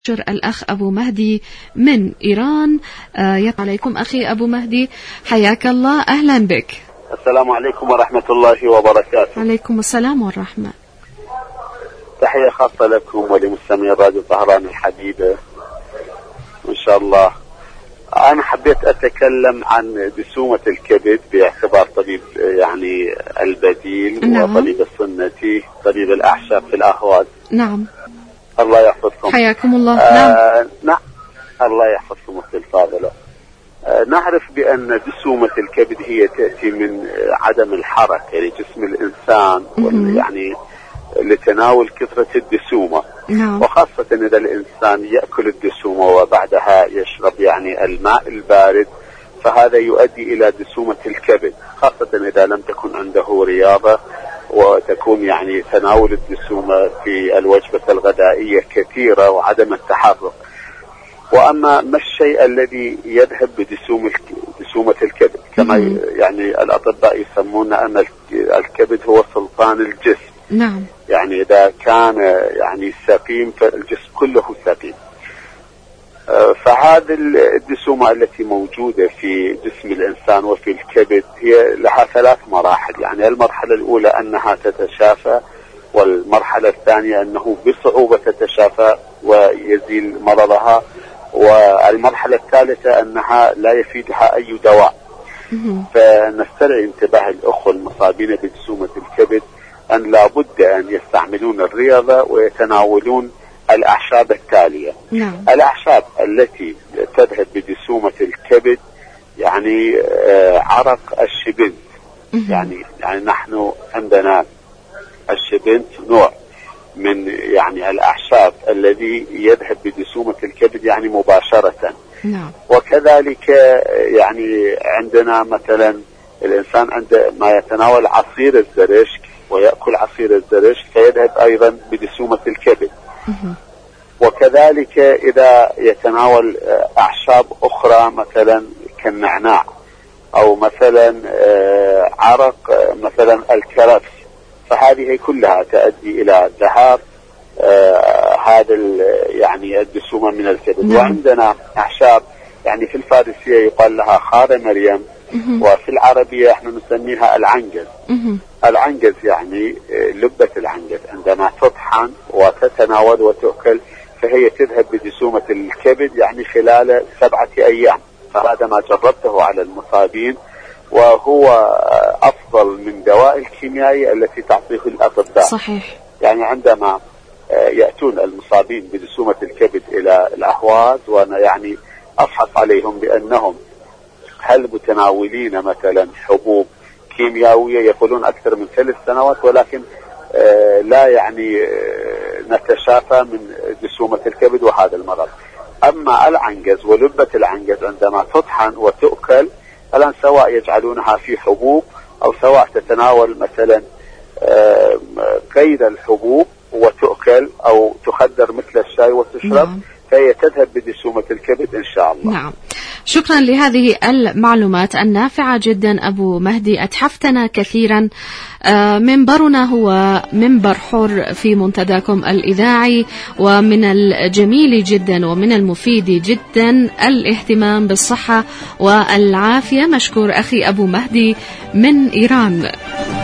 الأخ أبو مهدي من إيران. عليكم أخي أبو مهدي، حياك الله، أهلا بك. السلام عليكم ورحمة الله وبركاته. عليكم السلام والرحمة. تحية خاصة لكم ولمستمعي راديو طهران الحبيبة إن شاء الله. أنا حبيت أتكلم عن دسومة الكبد باعتبار طبيب يعني البديل. نعم. وطبيب السنة، طبيب الأعشاب في الأهواز. نعم. الله يحفظكم. حياكم الله. نعم. الله يحفظكم أختي الفاضلة. نعرف بأن دسومة الكبد هي تأتي من عدم الحركة لجسم الإنسان يعني لتناول كثرة الدسومة. نعم. وخاصة إذا الإنسان يأكل الدسومة وبعدها يشرب يعني الماء البارد، فهذا يؤدي إلى دسومة الكبد، خاصة إذا لم تكن عنده رياضة وتكون يعني تناول الدسومة في الوجبة الغذائية كثيرة وعدم التحرك. وأما ما الشيء الذي يذهب بدسومة الكبد؟ كما يعني الأطباء يسمون أن الكبد هو سلطان الجسم. نعم. يعني إذا كان يعني سقيم فالجسم كله سقيم. فهذه الدسومة التي موجودة في جسم الإنسان وفي الكبد هي لها 3 مراحل. يعني المرحلة الأولى أنها تتشافى، والمرحلة الثانية أنه بصعوبة تتشافى ويزيل مرضها، والمرحلة الثالثة أنها لا يفيدها أي دواء. فنستدعي انتباه الأخوة المصابين بدسومة الكبد أن لا بد أن يستعملون الرياضة ويتناولون الأعشاب التالية. نعم. الأعشاب التي تذهب بدسومة الكبد يعني عرق الشبنت. يعني نحن عندنا الشبنت نوع من يعني الأعشاب الذي يذهب بدسومة الكبد يعني مباشرة. نعم. وكذلك يعني عندنا مثلا الإنسان عندما يتناول عصير الزرشك ويأكل عصير الزرشك فيذهب أيضا بدسومة الكبد. وكذلك إذا يتناول أعشاب أخرى مثلا كالنعناع أو مثلا عرق مثلا الكرفس، فهذه كلها تؤدي إلى ذهاب هذا يعني الدسومة من الكبد. وعندنا أعشاب يعني في الفارسية يقال لها خار مريم، وفي العربية احنا نسميها العنجز. العنجز يعني لبة العنجز عندما تطحن وتتناول وتأكل فهي تذهب بدسومة الكبد يعني خلال 7 أيام. فهذا ما جربته على المصابين، وهو أفضل من دواء الكيميائي التي تعطيه الأطباء. صحيح. يعني عندما يأتون المصابين بدسومة الكبد إلى الأهواز وأنا يعني أفحص عليهم بأنهم هل متناولين مثلا حبوب كيميائية، يقولون أكثر من 3 سنوات، ولكن لا يعني نتشافى من دسومة الكبد وهذا المرض. أما العنجز ولبة العنجز عندما تطحن وتؤكل الآن سواء يجعلونها في حبوب أو سواء تتناول مثلا قيد الحبوب وتؤكل أو تخدر مثل الشاي وتشرب. نعم. فهي تذهب بدسومة الكبد إن شاء الله. نعم. شكرا لهذه المعلومات النافعة جدا أبو مهدي، أتحفتنا كثيرا. منبرنا هو منبر حر في منتداكم الإذاعي، ومن الجميل جدا ومن المفيد جدا الاهتمام بالصحة والعافية. مشكور أخي أبو مهدي من إيران.